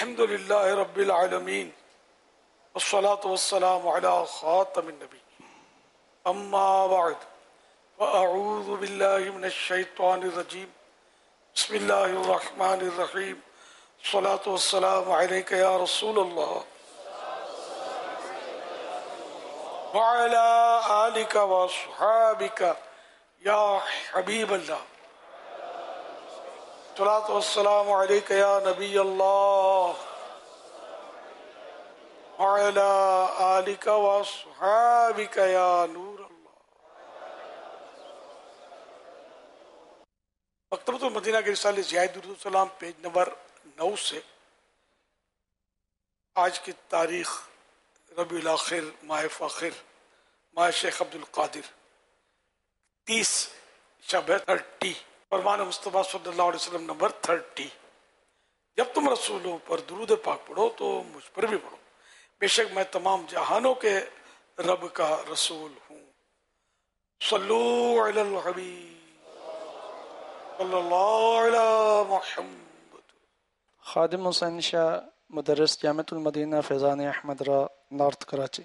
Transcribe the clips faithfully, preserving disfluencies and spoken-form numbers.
الحمد للہ رب العالمین والصلاة والسلام على خاتم النبی اما بعد فاعوذ باللہ من الشیطان الرجیم بسم اللہ الرحمن الرحیم الصلاة والسلام علیک یا رسول اللہ وعلى آلک واصحابک یا حبیب اللہ الصلاة والسلام علیک یا نبی اللہ وعلى آلک واصحابک یا نور اللہ۔ مکتبۃ المدینہ کے رسالے زیاد درود السلام پیج نمبر نو سے آج کی تاریخ ربیع الاخر ماہ فاخر ماہ شیخ عبد القادر تیس شب ہے تھرٹی فرمان مصطفیٰ صلی اللہ علیہ وسلم نمبر تھرٹی۔ جب تم رسولوں پر درود پاک پڑھو تو مجھ پر بھی پڑھو، بے شک میں تمام جہانوں کے رب کا رسول ہوں۔ صلو علی الحبیب صلی اللہ علی محمد۔ خادم حسین شاہ مدرس جامعۃ المدینہ فیضان احمد را نارتھ کراچی۔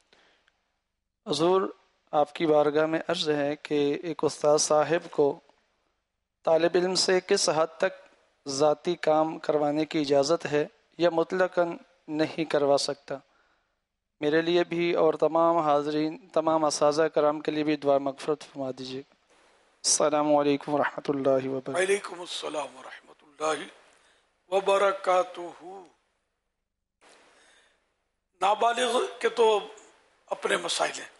حضور آپ کی بارگاہ میں عرض ہے کہ ایک استاد صاحب کو طالب علم سے کس حد تک ذاتی کام کروانے کی اجازت ہے یا مطلقاً نہیں کروا سکتا؟ میرے لیے بھی اور تمام حاضرین تمام اساتذہ کرام کے لیے بھی دعا مغفرت فرما دیجیے۔ السلام علیکم ورحمۃ اللہ وبرکاتہ۔ وعلیکم السلام ورحمۃ اللہ وبرکاتہ۔ نابالغ کے تو اپنے مسائل ہیں،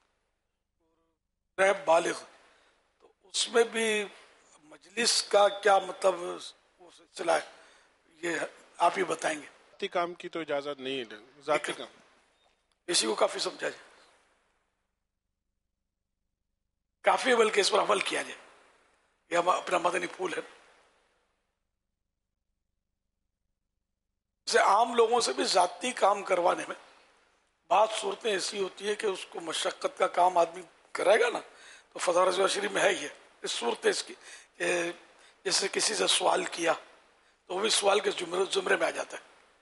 غیر بالغ تو اس میں بھی مجلس کا کیا مطلب وہ سلسلہ ہے، یہ آپ ہی بتائیں گے۔ ذاتی کام کی تو اجازت نہیں ہے، ذاتی کام اسی کو کافی سمجھا جائے، کافی بلکہ اس پر عمل کیا جائے، یہ ہم اپنا مدنی پھول ہے۔ جیسے عام لوگوں سے بھی ذاتی کام کروانے میں بعض صورتیں ایسی ہوتی ہے کہ اس کو مشقت کا کام آدمی کرے گا نا تو فضا رضویٰ شریف میں ہے ہی ہے اس صورت اس کی کہ جیسے کسی سے سوال کیا تو وہ بھی سوال کے زمرے میں آ جاتا ہے،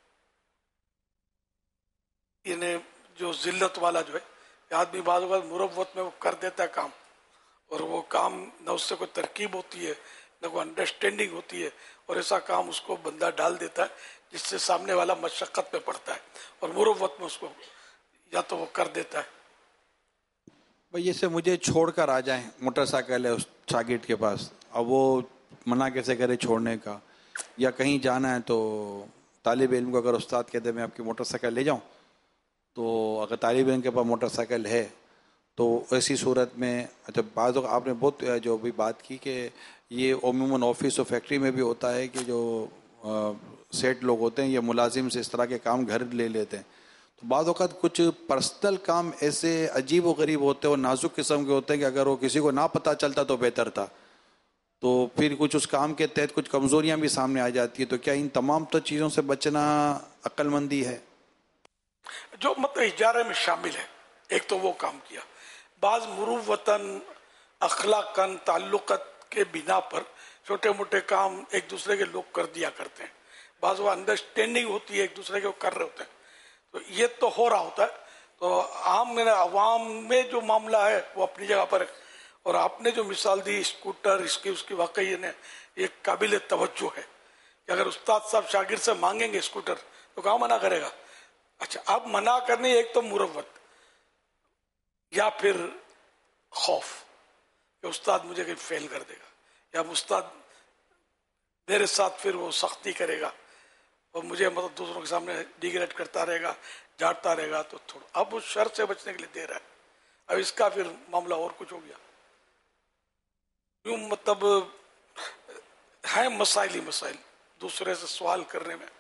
یعنی جو ذلت والا جو ہے آدمی بعض اوقات مروت میں وہ کر دیتا ہے کام، اور وہ کام نہ اس سے کوئی ترکیب ہوتی ہے نہ کوئی انڈرسٹینڈنگ ہوتی ہے، اور ایسا کام اس کو بندہ ڈال دیتا ہے جس سے سامنے والا مشقت میں پڑتا ہے اور مروت میں اس کو یا تو وہ کر دیتا ہے۔ بھئی جیسے مجھے چھوڑ کر آ جائیں، موٹر سائیکل ہے اس شاگرد کے پاس، اب وہ منع کیسے کرے چھوڑنے کا، یا کہیں جانا ہے تو طالب علم کو اگر استاد کہتے ہیں میں آپ کی موٹر سائیکل لے جاؤں، تو اگر طالب علم کے پاس موٹر سائیکل ہے تو ایسی صورت میں اچھا بعض اوقات آپ نے بہت جو بھی بات کی کہ یہ عموماً آفس اور فیکٹری میں بھی ہوتا ہے کہ جو سیٹ لوگ ہوتے ہیں یا ملازم سے اس طرح کے کام گھر لے لیتے ہیں، تو بعض اوقات کچھ پرسنل کام ایسے عجیب و غریب ہوتے ہیں اور نازک قسم کے ہوتے ہیں کہ اگر وہ کسی کو نہ پتہ چلتا تو بہتر تھا، تو پھر کچھ اس کام کے تحت کچھ کمزوریاں بھی سامنے آ جاتی ہے، تو کیا ان تمام تو چیزوں سے بچنا عقل مندی ہے؟ جو مطلب اجارے میں شامل ہے، ایک تو وہ کام کیا، بعض مروتاً اخلاقاً تعلقات کے بنا پر چھوٹے موٹے کام ایک دوسرے کے لوگ کر دیا کرتے ہیں، بعض وہ انڈرسٹینڈنگ ہوتی ہے ایک دوسرے کے وہ کر رہے ہوتے ہیں، تو یہ تو ہو رہا ہوتا ہے۔ تو عام میں عوام میں جو معاملہ ہے وہ اپنی جگہ پر ہے، اور آپ نے جو مثال دی اسکوٹر اس کی اس کی واقعی نے ایک قابل توجہ ہے کہ اگر استاد صاحب شاگرد سے مانگیں گے اسکوٹر تو کہاں منع کرے گا؟ اچھا اب منع کرنی ایک تو مروت یا پھر خوف کہ استاد مجھے کہیں فیل کر دے گا، یا استاد میرے ساتھ پھر وہ سختی کرے گا اور مجھے مطلب دوسروں کے سامنے ڈیگریڈ کرتا رہے گا، جھاڑتا رہے گا، تو تھوڑا اب اس شر سے بچنے کے لیے دے رہا ہے۔ اب اس کا پھر معاملہ اور کچھ ہو گیا، یوں مطلب ہیں مسائل ہی مسائل دوسرے سے سوال کرنے میں۔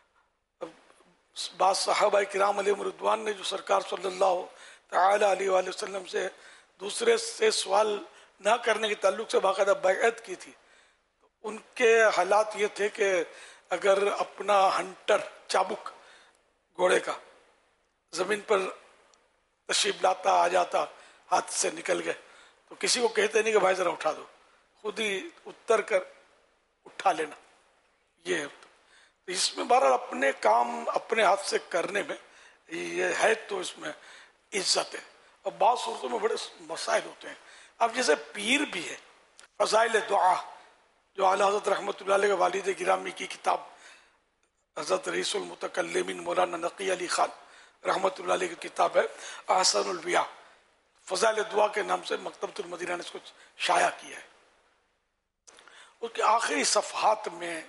بعض صحابہ کرام علیہم رضوان نے جو سرکار صلی اللہ تعالی علیہ وآلہ وسلم سے دوسرے سے سوال نہ کرنے کے تعلق سے باقاعدہ بیعت کی تھی، ان کے حالات یہ تھے کہ اگر اپنا ہنٹر چابک گھوڑے کا زمین پر تشریف لاتا آ جاتا ہاتھ سے نکل گئے تو کسی کو کہتے نہیں کہ بھائی ذرا اٹھا دو، خود ہی اتر کر اٹھا لینا، یہ ہے۔ اس میں بہرحال اپنے کام اپنے ہاتھ سے کرنے میں یہ ہے تو اس میں عزت ہے. اور بعض صورتوں میں بڑے مسائل ہوتے ہیں. اب جیسے پیر بھی ہے، فضائل دعا جو اعلیٰ حضرت رحمۃ اللہ علیہ کے والد گرامی کی کتاب حضرت رئیس المتکلمین مولانا نقی علی خان رحمۃ اللہ علیہ کی کتاب ہے احسن البیاء، فضائل دعا کے نام سے مکتبۃ المدینہ نے اس کو شائع کیا ہے. اس کے آخری صفحات میں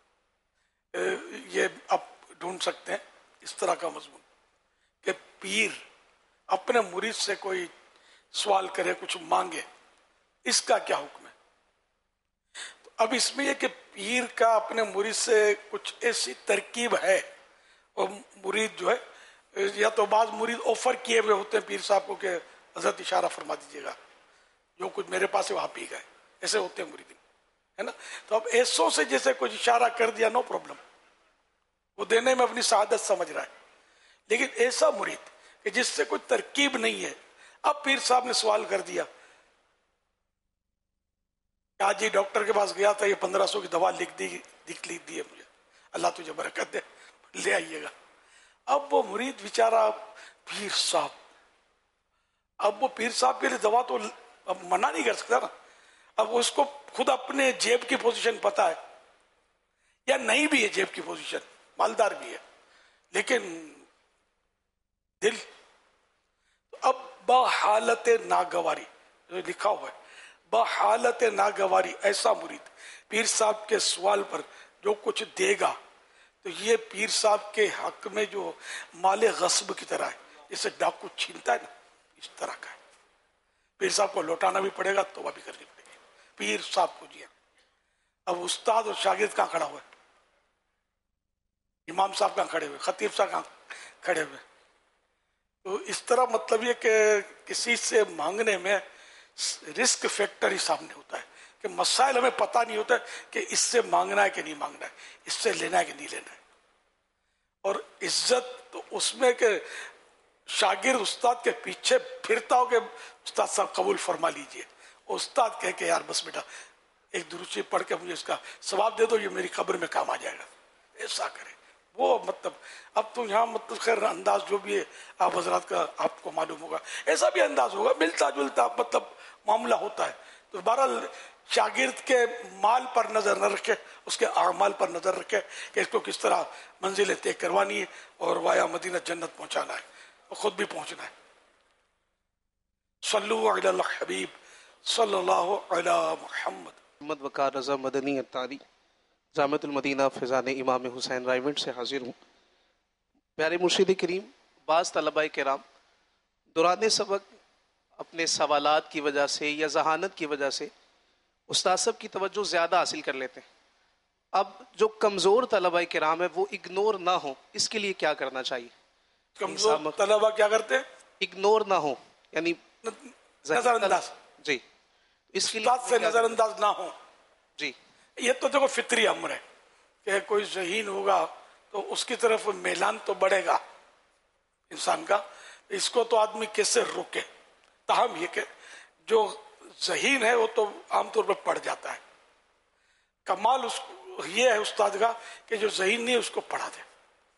یہ آپ ڈھونڈ سکتے ہیں اس طرح کا مضمون کہ پیر اپنے مرید سے کوئی سوال کرے، کچھ مانگے، اس کا کیا حکم ہے. تو اب اس میں یہ کہ پیر کا اپنے مرید سے کچھ ایسی ترکیب ہے، اور مرید جو ہے یا تو بعض مرید آفر کیے ہوئے ہوتے ہیں پیر صاحب کو کہ حضرت اشارہ فرما دیجیے گا، جو کچھ میرے پاس ہے وہاں پی گئے، ایسے ہوتے ہیں مریدین، ہے نا. تو اب ایسوں سے جیسے کچھ اشارہ کر دیا، نو پرابلم، وہ دینے میں اپنی سعادت سمجھ رہا ہے. لیکن ایسا مرید کہ جس سے کوئی ترکیب نہیں ہے، اب پیر صاحب نے سوال کر دیا کہ آج یہ ڈاکٹر کے پاس گیا تھا، یہ پندرہ سو کی دوا لکھ دی لکھ لی دی ہے مجھے، اللہ تجھے برکت دے، لے آئیے گا. اب وہ مرید بیچارہ پیر صاحب، اب وہ پیر صاحب کے لیے دوا تو اب منع نہیں کر سکتا نا. اب اس کو خود اپنے جیب کی پوزیشن پتا ہے، یا نہیں بھی ہے جیب کی پوزیشن، مالدار بھی ہے، لیکن دل. اب بحالت ناگواری جو لکھا ہوا ہے، بحالت ناگواری ایسا مرید پیر صاحب کے سوال پر جو کچھ دے گا تو یہ پیر صاحب کے حق میں جو مال غصب کی طرح ہے، جیسے ڈاکو چھینتا ہے نا، اس طرح کا ہے. پیر صاحب کو لوٹانا بھی پڑے گا، توبہ بھی کرنی پڑے گی پیر صاحب کو. جی اب استاد اور شاگرد کہاں کھڑا ہوا ہے؟ امام صاحب کہاں کھڑے ہوئے، خطیب صاحب کہاں کھڑے ہوئے. تو اس طرح مطلب یہ کہ کسی سے مانگنے میں رسک فیکٹر ہی سامنے ہوتا ہے کہ مسائل ہمیں پتہ نہیں ہوتا کہ اس سے مانگنا ہے کہ نہیں مانگنا ہے، اس سے لینا ہے کہ نہیں لینا ہے. اور عزت تو اس میں کہ شاگرد استاد کے پیچھے پھرتا ہو کہ استاد صاحب قبول فرما لیجئے، استاد کہے کہ یار بس بیٹا ایک درود پڑھ کے مجھے اس کا ثواب دے دو، یہ میری قبر میں کام آ جائے گا، ایسا کرے. وہ مطلب اب تو یہاں مطلب خیر انداز جو بھی ہے آپ حضرات کا آپ کو معلوم ہوگا، ایسا بھی انداز ہوگا، ملتا جلتا مطلب معاملہ ہوتا ہے. تو بہرحال شاگرد کے مال پر نظر نہ رکھے، اس کے اعمال پر نظر رکھے کہ اس کو کس طرح منزلیں طے کروانی ہے اور وایا مدینہ جنت پہنچانا ہے، اور خود بھی پہنچنا ہے. صلو علی الحبیب صلی اللہ علی محمد. محمد وقار رضا مدنی اتاری، جامعۃ المدینہ فیضان امام حسین رائیونٹ سے حاضر ہوں. پیارے مرشد کریم، بعض طلباء کرام دوران سبق اپنے سوالات کی وجہ سے یا ذہانت کی وجہ سے استاد صاحب کی توجہ زیادہ حاصل کر لیتے ہیں. اب جو کمزور طلباء کرام ہے وہ اگنور نہ ہو، اس کے لیے کیا کرنا چاہیے؟ کمزور طلباء کیا کرتے ہیں؟ اگنور نہ ہو، یعنی نظر انداز. جی، اس کے استاد سے نظر انداز نہ ہو. جی، یہ تو دیکھو فطری امر ہے کہ کوئی ذہین ہوگا تو اس کی طرف میلان تو بڑھے گا انسان کا، اس کو تو آدمی کیسے روکے. تاہم یہ کہ جو ذہین ہے وہ تو عام طور پر پڑھ جاتا ہے. کمال اس یہ ہے استاد کا کہ جو ذہین نہیں اس کو پڑھا دے.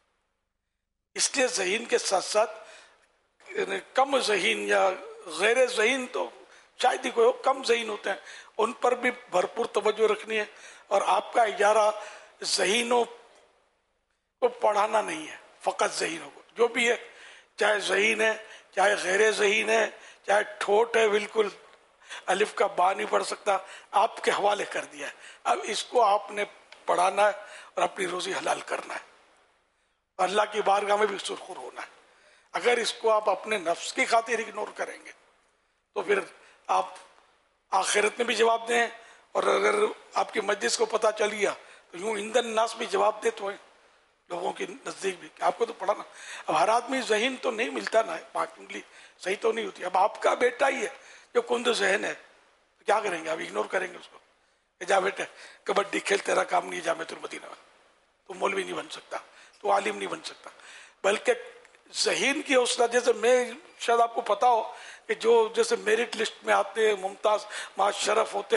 اس لیے ذہین کے ساتھ ساتھ کم ذہین یا غیر ذہین تو شاید ہی کوئی ہو، کم ذہین ہوتے ہیں، ان پر بھی بھرپور توجہ رکھنی ہے. اور آپ کا اجارہ ذہینوں کو پڑھانا نہیں ہے، فقط ذہینوں کو، جو بھی ہے، چاہے ذہین ہے چاہے غیر ذہین ہے، چاہے ٹھوٹ ہے بالکل الف کا با نہیں پڑھ سکتا، آپ کے حوالے کر دیا ہے. اب اس کو آپ نے پڑھانا ہے اور اپنی روزی حلال کرنا ہے، اور اللہ کی بارگاہ میں بھی سرخر ہونا ہے. اگر اس کو آپ اپنے نفس کی خاطر اگنور کریں گے تو پھر آپ آخرت میں بھی جواب دیں، اور اگر آپ کی مجلس کو پتہ چل گیا تو یوں ایندھن ناس بھی جواب دے تو ہیں لوگوں کے نزدیک بھی کہ آپ کو تو پڑھانا. اب ہر آدمی ذہین تو نہیں ملتا نا، پانچ انگلی صحیح تو نہیں ہوتی. اب آپ کا بیٹا ہی ہے جو کند ذہن ہے تو کیا کریں گے؟ آپ اگنور کریں گے اس کو کہ جا بیٹے کبڈی کھیل، تیرا کام نہیں جامعۃ المدینہ میں، تو مولوی نہیں بن سکتا، تو عالم نہیں بن سکتا. بلکہ ذہین کی حوصلہ، جیسے میں شاید آپ کو پتا ہو کہ جو جیسے میرٹ لسٹ میں آتے ہیں ممتاز مع شرف ہوتے ہیں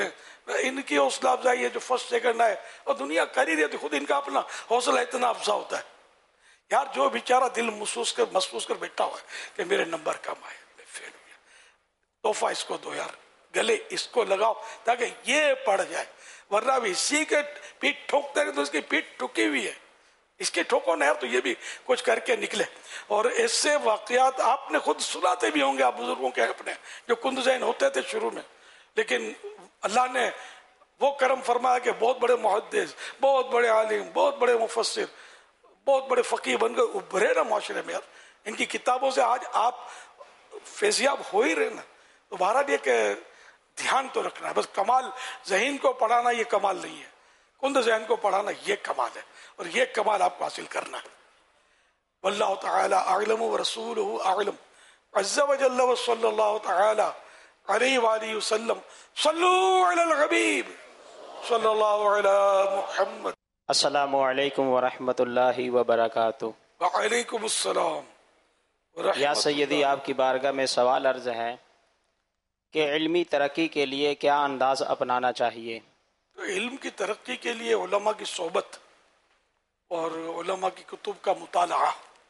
ان کی حوصلہ افزائی ہے جو فرسٹ سیکنڈ آئے اور دنیا کر ہی رہی ہے، خود ان کا اپنا حوصلہ اتنا افزا ہوتا ہے. یار جو بیچارہ دل محسوس کر محسوس کر بیٹھا ہوا ہے کہ میرے نمبر کم آئے، میں فیل ہو گیا، تحفہ اس کو دو یار، گلے اس کو لگاؤ تاکہ یہ پڑھ جائے. ورنہ بھی اسی کے پیٹ ٹھوکتے رہے تو اس کی پیٹ ٹھکی ہوئی ہے، اس کے ٹھوکو نہ تو یہ بھی کچھ کر کے نکلے. اور ایسے واقعات آپ نے خود سناتے بھی ہوں گے آپ بزرگوں کے اپنے جو کند ذہن ہوتے تھے شروع میں، لیکن اللہ نے وہ کرم فرمایا کہ بہت بڑے محدث، بہت بڑے عالم، بہت بڑے مفسر، بہت بڑے فقیہ بن کر ابھرے نا معاشرے میں. یار ان کی کتابوں سے آج آپ فیضیاب ہو ہی رہے نا. تو بہرحال یہ کہ دھیان تو رکھنا ہے، بس کمال ذہین کو پڑھانا یہ کمال نہیں ہے، کند ذہن کو پڑھانا یہ کمال ہے، اور یہ کمال آپ کو حاصل کرنا ہے. واللہ تعالی اعلم ورسولہ اعلم عز وجل وصلی اللہ تعالی علیہ وآلہ وسلم. صلو علی الحبیب صلی اللہ علی محمد. السلام علیکم ورحمۃ اللہ وبرکاتہ. وعلیکم السلام ورحمۃ یا سیدی اللہ. آپ کی بارگاہ میں سوال عرض ہے کہ علمی ترقی کے لیے کیا انداز اپنانا چاہیے؟ تو علم کی ترقی کے لیے علماء کی صحبت اور علماء کی کتب کا مطالعہ،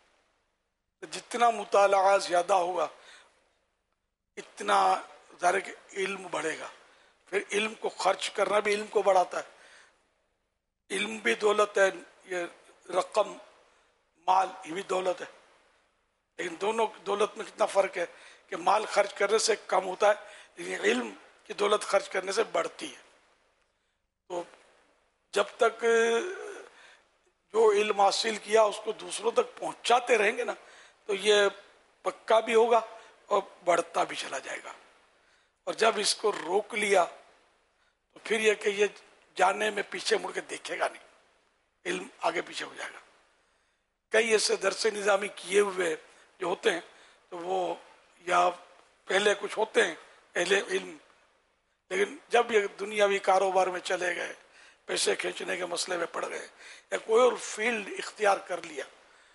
جتنا مطالعہ زیادہ ہوگا اتنا ظاہر ہے کہ علم بڑھے گا. پھر علم کو خرچ کرنا بھی علم کو بڑھاتا ہے. علم بھی دولت ہے، یہ رقم مال یہ بھی دولت ہے، لیکن دونوں دولت میں کتنا فرق ہے کہ مال خرچ کرنے سے کم ہوتا ہے لیکن علم کی دولت خرچ کرنے سے بڑھتی ہے. تو جب تک جو علم حاصل کیا اس کو دوسروں تک پہنچاتے رہیں گے نا تو یہ پکا بھی ہوگا اور بڑھتا بھی چلا جائے گا. اور جب اس کو روک لیا تو پھر یہ کہ یہ جانے میں پیچھے مڑ کے دیکھے گا نہیں، علم آگے پیچھے ہو جائے گا. کئی ایسے درس نظامی کیے ہوئے جو ہوتے ہیں تو وہ یا پہلے کچھ ہوتے ہیں اہل علم، لیکن جب یہ دنیاوی کاروبار میں چلے گئے، پیسے کھینچنے کے مسئلے میں پڑ گئے یا کوئی اور فیلڈ اختیار کر لیا،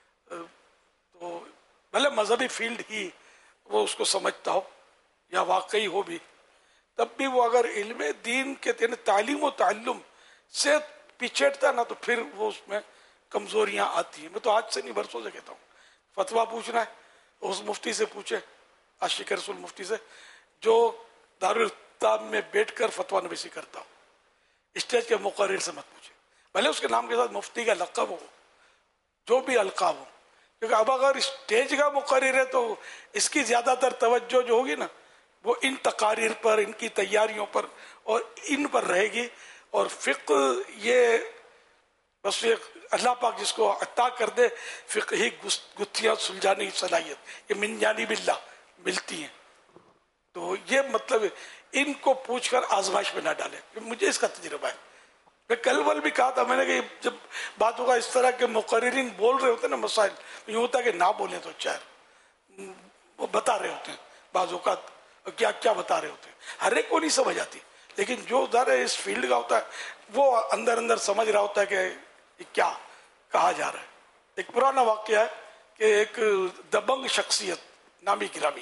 تو بھلے مذہبی فیلڈ ہی وہ اس کو سمجھتا ہو یا واقعی ہو بھی، تب بھی وہ اگر علم دین کے یعنی تعلیم و تعلم سے پچھڑتا نا تو پھر وہ اس میں کمزوریاں آتی ہیں. میں تو آج سے نہیں برسوں سے کہتا ہوں، فتویٰ پوچھنا ہے اس مفتی سے پوچھے، عاشق رسول مفتی سے جو دارالفتاح میں بیٹھ کر فتویٰ نویسی کرتا ہو. اسٹیج کے مقرر سے مت پوچھے، بھلے اس کے نام کے ساتھ مفتی کا لقب ہو، جو بھی القاب ہو، کیونکہ اب اگر اسٹیج کا مقرر ہے تو اس کی زیادہ تر توجہ جو ہوگی نا وہ ان تقاریر پر، ان کی تیاریوں پر اور ان پر رہے گی. اور فقہ یہ بس اللہ پاک جس کو عطا کر دے فقہی گتھیاں سلجھانے کی صلاحیت، یہ من جانب اللہ ملتی ہیں. تو یہ مطلب ان کو پوچھ کر آزمائش میں نہ ڈالیں. مجھے اس کا تجربہ ہے، میں کل ول بھی کہا تھا میں نے کہ جب بات ہوگا اس طرح کے مقررین بول رہے ہوتے ہیں نا مسائل، یہ ہوتا ہے کہ نہ بولیں تو اچھا ہے. وہ بتا رہے ہوتے ہیں بعض اوقات کیا کیا بتا رہے ہوتے ہیں، ہر ایک کو نہیں سمجھ آتی، لیکن جو ذرا اس فیلڈ کا ہوتا ہے وہ اندر اندر سمجھ رہا ہوتا ہے کہ یہ کیا کہا جا رہا ہے. ایک پرانا واقعہ ہے کہ ایک دبنگ شخصیت نامی گرامی،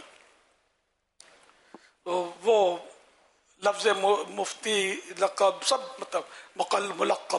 تو وہ لفظ مفتی لقب سب مطلب مقل ملقب،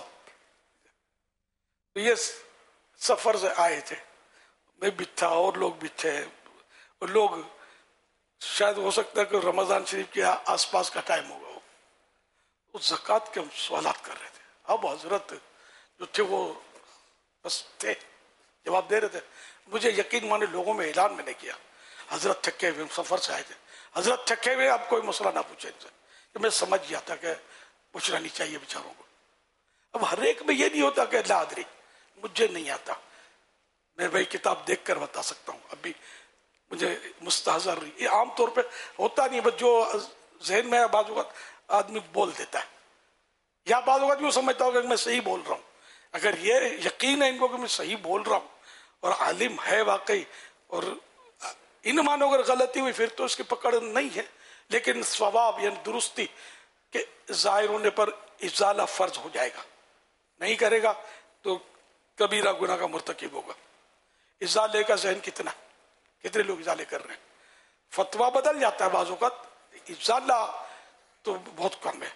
تو یہ سفر سے آئے تھے، میں بھی تھا اور لوگ بھی تھے، اور لوگ شاید ہو سکتا ہے کہ رمضان شریف کے آس پاس کا ٹائم ہوگا. وہ زکوٰۃ کے ہم سوالات کر رہے تھے. اب حضرت جو تھے وہ بس تھے جواب دے رہے تھے. مجھے یقین مانے لوگوں میں اعلان میں نے کیا، حضرت تھکے ہوئے سفر سے آئے تھے، حضرت تھکے ہوئے اب کوئی مسئلہ نہ پوچھے ان سے. کہ میں سمجھ گیا تھا کہ پوچھنا نہیں چاہیے بیچاروں کو. اب ہر ایک میں یہ نہیں ہوتا کہ لا ادری مجھے نہیں آتا، میں بھائی کتاب دیکھ کر بتا سکتا ہوں، ابھی مجھے مستحضر نہیں. یہ عام طور پہ ہوتا نہیں، بس جو ذہن میں بعض اوقات آدمی بول دیتا ہے، یا بعض اوقات یوں سمجھتا ہوں کہ میں صحیح بول رہا ہوں. اگر یہ یقین ہے ان کو کہ میں صحیح بول رہا ہوں اور عالم ہے واقعی، اور ان مانو اگر غلطی ہوئی پھر تو اس کی پکڑ نہیں ہے، لیکن ثواب یعنی درستی کہ ظاہر ہونے پر ازالہ فرض ہو جائے گا، نہیں کرے گا تو کبیرہ گناہ کا مرتکب ہوگا. ازالے کا ذہن کتنا، کتنے لوگ ازالے کر رہے ہیں. فتویٰ بدل جاتا ہے بعض اوقات، ازالہ تو بہت کم ہے.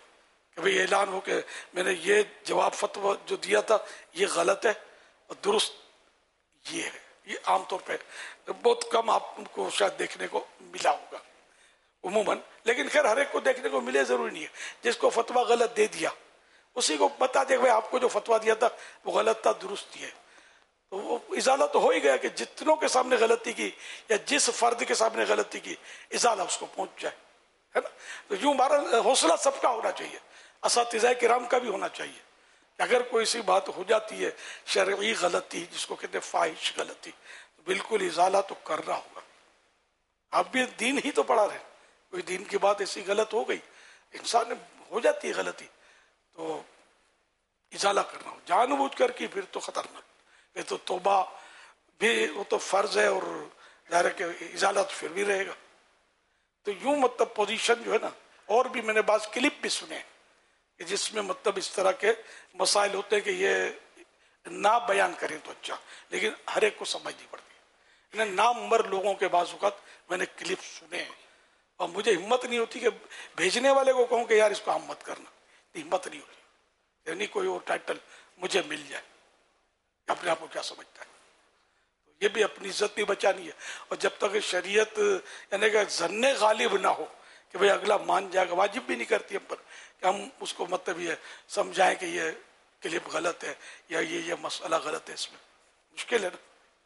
کہ بھئی اعلان ہو کہ میں نے یہ جواب فتویٰ جو دیا تھا یہ غلط ہے اور درست یہ ہے. یہ عام طور پہ بہت کم آپ کو شاید دیکھنے کو ملا ہوگا عموماً، لیکن خیر ہر ایک کو دیکھنے کو ملے ضروری نہیں ہے. جس کو فتویٰ غلط دے دیا اسی کو بتا دے کہ آپ کو جو فتویٰ دیا تھا وہ غلط تھا، درست ہی ہے. تو وہ ازالہ تو ہو ہی گیا کہ جتنوں کے سامنے غلطی کی یا جس فرد کے سامنے غلطی کی ازالہ اس کو پہنچ جائے، ہے نا. تو یوں ہمارا حوصلہ سب کا ہونا چاہیے، اساتذہ کرام کا بھی ہونا چاہیے کہ اگر کوئی سی بات ہو جاتی ہے شرعی غلطی جس کو کہتے ہیں فاحش غلطی، تو بالکل ازالہ تو کرنا ہوگا. آپ بھی دین ہی تو پڑھا رہے، کوئی دین کی بات ایسی غلط ہو گئی، انسان ہو جاتی ہے غلطی، تو ازالہ کرنا ہو جان بوجھ کر کی پھر تو خطرناک. پھر تو توبہ بھی وہ تو فرض ہے اور ظاہر ہے کہ ازالہ تو پھر بھی رہے گا. تو یوں مطلب پوزیشن جو ہے نا، اور بھی میں نے بعض کلپ بھی سنے ہیں کہ جس میں مطلب اس طرح کے مسائل ہوتے ہیں کہ یہ نہ بیان کریں تو اچھا، لیکن ہر ایک کو سمجھنی پڑتی ہے. نام مر لوگوں کے بعض اوقات میں نے کلپ سنے ہیں اور مجھے ہمت نہیں ہوتی کہ بھیجنے والے کو کہوں کہ یار اس کو ہم مت کرنا، ہمت نہیں ہوتی. یعنی کوئی اور ٹائٹل مجھے مل جائے، اپنے آپ کو کیا سمجھتا ہے. تو یہ بھی اپنی عزت بھی بچانی ہے. اور جب تک شریعت یعنی کہ ظن غالب نہ ہو کہ بھئی اگلا مان جائے گا، واجب بھی نہیں کرتی ہم پر کہ ہم اس کو مطلب یہ سمجھائیں کہ یہ کلپ غلط ہے یا یہ یہ مسئلہ غلط ہے. اس میں مشکل ہے نا.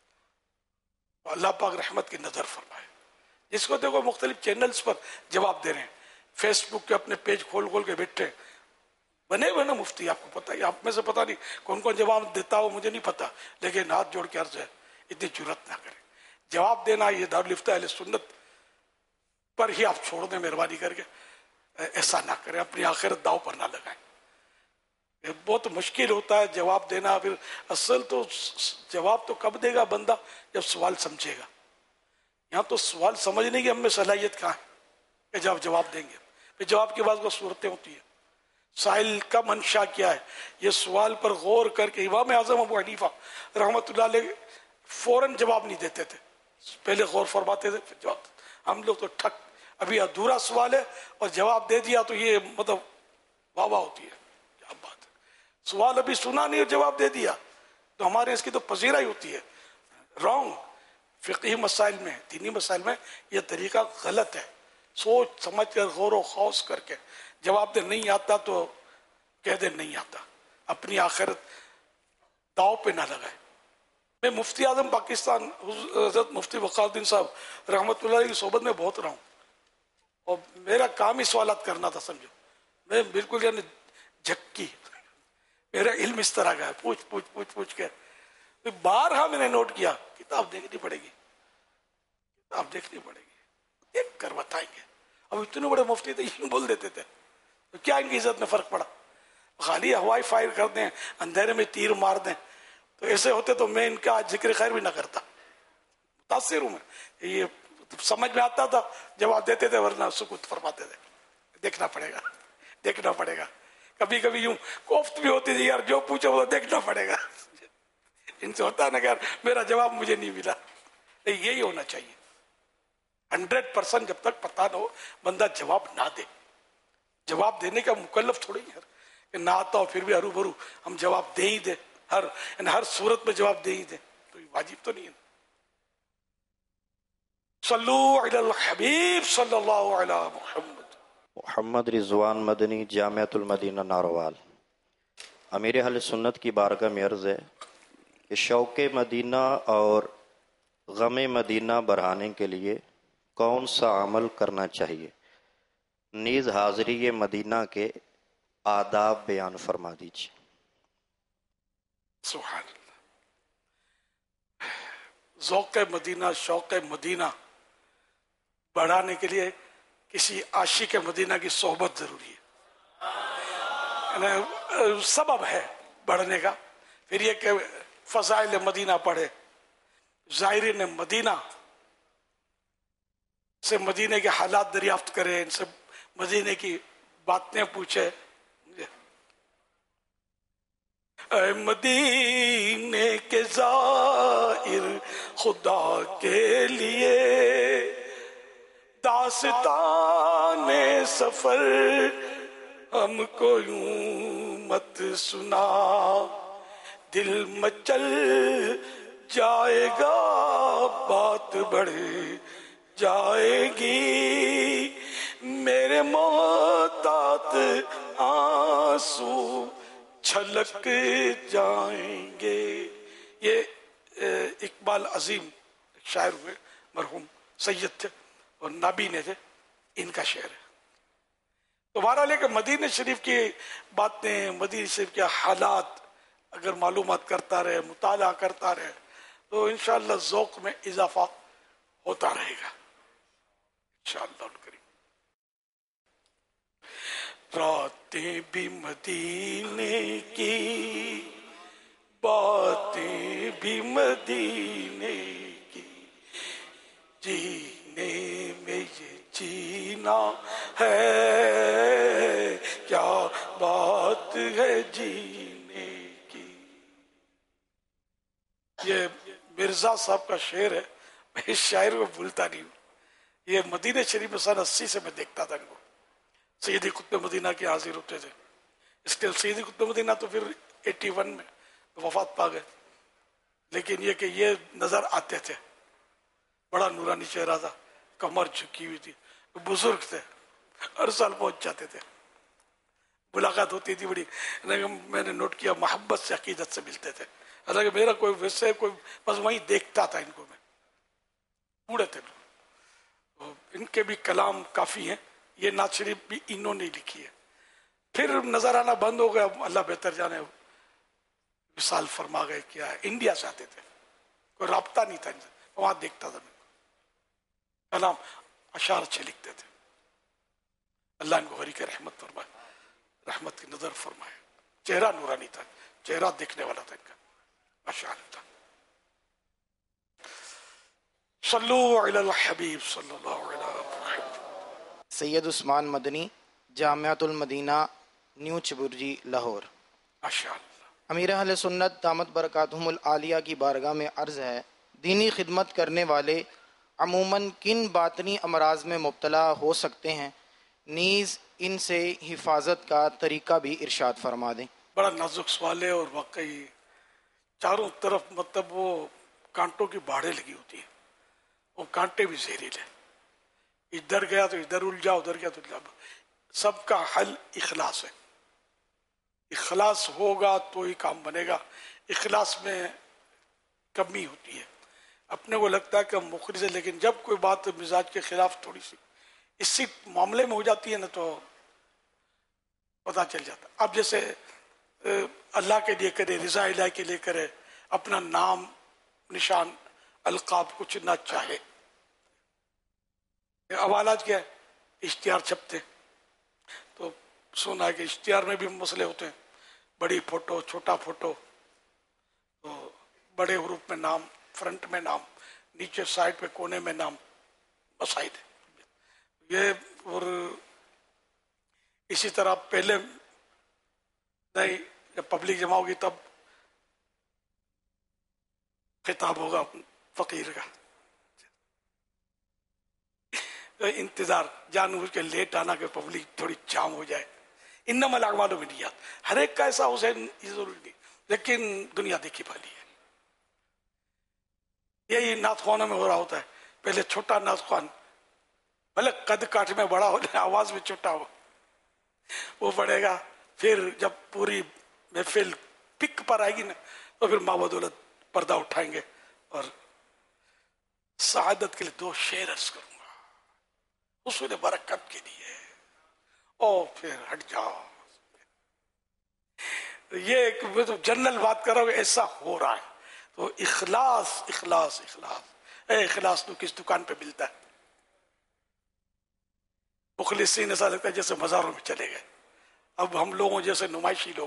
اللہ پاک رحمت کی نظر فرمائے. جس کو دیکھو مختلف چینلز پر جواب دے رہے ہیں، فیس بک کے اپنے پیج کھول کھول کے بیٹھے بنے ہوئے نا مفتی. آپ کو پتہ ہے، آپ میں سے پتہ نہیں کون کون جواب دیتا ہو مجھے نہیں پتا، لیکن ہاتھ جوڑ کے عرض ہے اتنی جرات نہ کریں. جواب دینا یہ دارالفتہ اہل سنت پر ہی آپ چھوڑ دیں مہربانی کر کے. ایسا نہ کریں، اپنی آخرت داؤ پر نہ لگائیں. بہت مشکل ہوتا ہے جواب دینا. پھر اصل تو جواب تو کب دے گا بندہ جب سوال سمجھے گا. یہاں تو سوال سمجھنے کی ہم میں صلاحیت کہاں ہے کہ جب جواب دیں گے. پھر جواب کے بعد وہ صورتیں ہوتی ہیں. سائل کا منشا کیا ہے، یہ سوال پر غور کر کے امام اعظم ابو حنیفہ رحمۃ اللہ علیہ فوراً جواب نہیں دیتے تھے، پہلے غور فرماتے تھے پھر جواب. ہم لوگ تو ٹھک ابھی ادھورا سوال ہے اور جواب دے دیا تو یہ مطلب واہ واہ ہوتی ہے. کیا بات ہے، سوال ابھی سنا نہیں اور جواب دے دیا تو ہمارے اس کی تو پذیرائی ہوتی ہے. رانگ. فقہی مسائل میں، دینی مسائل میں یہ طریقہ غلط ہے. سوچ سمجھ کر غور و خوض کر کے جواب دے. نہیں آتا تو کہہ دے نہیں آتا، اپنی آخرت داؤ پہ نہ لگائے. میں مفتی اعظم پاکستان حضرت مفتی وقار الدین صاحب رحمۃ اللہ علیہ کی صحبت میں بہت رہا ہوں اور میرا کام ہی سوالات کرنا تھا. سمجھو میں بالکل یعنی جھکی، میرا علم اس طرح کا ہے، پوچھ پوچھ پوچھ پوچھ کے. بارہا میں نے نوٹ کیا کتاب دیکھنی پڑے گی، کتاب دیکھنی پڑے گی، دیکھ کر بتائیں گے. اب اتنے بڑے مفتی تھے یوں بول دیتے تھے تو کیا ان کی عزت میں فرق پڑا. خالی ہوائی فائر کر دیں، اندھیرے میں تیر مار دیں، تو ایسے ہوتے تو میں ان کا آج ذکر خیر بھی نہ کرتا. متاثر ہوں میں، یہ سمجھ میں آتا تھا جواب دیتے تھے ورنہ سکوت فرماتے تھے. دیکھنا پڑے گا دیکھنا پڑے گا. کبھی کبھی یوں کوفت بھی ہوتی تھی، یار جو پوچھو وہ دیکھنا پڑے گا. ان سے ہوتا ہے نا کہ یار میرا جواب مجھے نہیں ملا. یہی ہونا چاہیے. ہنڈریڈ پرسینٹ جب تک پتہ نہ ہو بندہ جواب نہ دے. جواب دینے کا مکلف تھوڑی ہے کہ نہ آتا ہو پھر بھی ہرو بھرو ہم جواب دے ہی دیں، ہر یعنی ہر صورت میں جواب دے ہی دیں، تو یہ واجب تو نہیں ہے. صلو علی الحبیب صلی اللہ علی محمد. محمد رضوان مدنی، جامعۃ المدینہ ناروال. امیر اہل سنت کی بارگاہ میں عرض ہے کہ شوق مدینہ اور غم مدینہ بڑھانے کے لیے کون سا عمل کرنا چاہیے، نیز حاضری مدینہ کے آداب بیان فرما دیجیے. سبحان اللہ. ذوق مدینہ، شوق مدینہ بڑھانے کے لیے کسی عاشق مدینہ کی صحبت ضروری ہے، سبب ہے بڑھنے کا. پھر یہ کہ فضائل مدینہ پڑھے، زائرین مدینہ سے مدینے کے حالات دریافت کرے، ان سے مدینے کی باتیں پوچھے. اے مدینے کے زائر خدا کے لیے داستان سفر ہم کو یوں مت سنا، دل مچل جائے گا، بات بڑھ جائے گی، میرے محتاط آنسو چھلک جائیں گے. یہ اقبال عظیم شاعر ہوئے، مرحوم سید تھے اور نابینے تھے، ان کا شعر ہے. تو بہرحال ہے کہ مدینہ شریف کی باتیں، مدینہ شریف کے حالات اگر معلومات کرتا رہے، مطالعہ کرتا رہے تو انشاءاللہ ذوق میں اضافہ ہوتا رہے گا انشاءاللہ الکریم. راتیں بھی مدینے کی، باتیں بھی مدینے کی، جینے میں یہ جینا ہے، کیا بات ہے جینے کی. یہ مرزا صاحب کا شعر ہے، میں اس شاعر کو بھولتا نہیں ہوں. یہ مدینہ شریف میں سن اسی سے میں دیکھتا تھا ان کو، سیدی قطب مدینہ کے حاضر ہوتے تھے. اس کے سیدی قطب مدینہ تو پھر ایٹی ون میں وفات پا گئے، لیکن یہ کہ یہ نظر آتے تھے، بڑا نورانی چہرہ تھا، کمر جھکی ہوئی تھی، بزرگ تھے، ہر سال پہنچ جاتے تھے، ملاقات ہوتی تھی بڑی. میں نے نوٹ کیا محبت سے، عقیدت سے ملتے تھے. حالانکہ میرا کوئی ویسے کوئی بس وہیں دیکھتا تھا ان کو، میں بوڑھے تھے. ان کے بھی کلام کافی ہیں، یہ نعت شریف بھی انہوں نے لکھی ہے. پھر نظر آنا بند ہو گیا، اللہ بہتر جانے، وصال فرما گئے. کیا ہے، انڈیا سے آتے تھے، کوئی رابطہ نہیں تھا ان سے، وہاں دیکھتا تھا میں. کلام اشعار اچھے لکھتے تھے. اللہ ان کو غریق رحمت فرمائے، رحمت کی نظر فرمائے. چہرہ نورانی تھا، چہرہ دیکھنے والا تھا ان کا، ماشاء اللہ. صلو علی الحبیب صلی اللہ علیہ وسلم. سید عثمان مدنی، جامعۃ المدینہ، نیو چبرجی، لاہور. ماشاء اللہ. امیر اہل سنت دامت برکاتہم العالیہ کی بارگاہ میں عرض ہے، دینی خدمت کرنے والے عموماً کن باطنی امراض میں مبتلا ہو سکتے ہیں، نیز ان سے حفاظت کا طریقہ بھی ارشاد فرما دیں. بڑا نازک سوال ہے، اور واقعی چاروں طرف مطلب وہ کانٹوں کی باڑیں لگی ہوتی ہیں، وہ کانٹے بھی زہریلے ہیں. ادھر گیا تو ادھر الجھا، ادھر گیا تو الجھا. سب کا حل اخلاص ہے. اخلاص ہوگا تو ہی کام بنے گا. اخلاص میں کمی ہوتی ہے، اپنے کو لگتا ہے کہ ہم مخلص ہیں، لیکن جب کوئی بات مزاج کے خلاف تھوڑی سی اسی معاملے میں ہو جاتی ہے نا تو پتہ چل جاتا. اب جیسے اللہ کے لیے کرے، رضا الہی کے لیے کرے، اپنا نام نشان القاب کچھ نہ چاہے. اب آج کیا ہے، اشتہار چھپتے تو سنا ہے کہ اشتہار میں بھی مسئلے ہوتے ہیں. بڑی فوٹو، چھوٹا فوٹو، تو بڑے حروف میں نام، فرنٹ میں نام، نیچے سائڈ پہ کونے میں نام، مسائل ہے یہ. اور اسی طرح پہلے نہیں، جب پبلک جمع ہوگی تب خطاب ہوگا فقیر کا. انتظار، جان بوجھ کے لیٹ آنا کہ پبلک تھوڑی جام ہو جائے. انما الاعمال بالنیات، ہر ایک کا ایسا حسین یہ ضروری نہیں، لیکن دنیا دیکھی بھالی ہے. یہی نعت خوانوں میں ہو رہا ہوتا ہے. پہلے چھوٹا نعت خوان، بھلے قد کاٹ میں بڑا ہو، آواز میں چھوٹا ہو، وہ پڑے گا. پھر جب پوری محفل پک پر آئے گی نا تو پھر ماں بدولت پردہ اٹھائیں گے اور سعادت کے لیے دو شعر عرض کروں گا حصول برکت کے لیے، اور پھر ہٹ جاؤ. یہ ایک جنرل بات کر رہا ہوں، ایسا ہو رہا ہے. تو اخلاص اخلاص اخلاص اے اخلاص تو کس دکان پہ ملتا ہے؟ مخلصین ایسا لگتا ہے جیسے مزاروں میں چلے گئے. اب ہم لوگوں جیسے نمائشی لوگ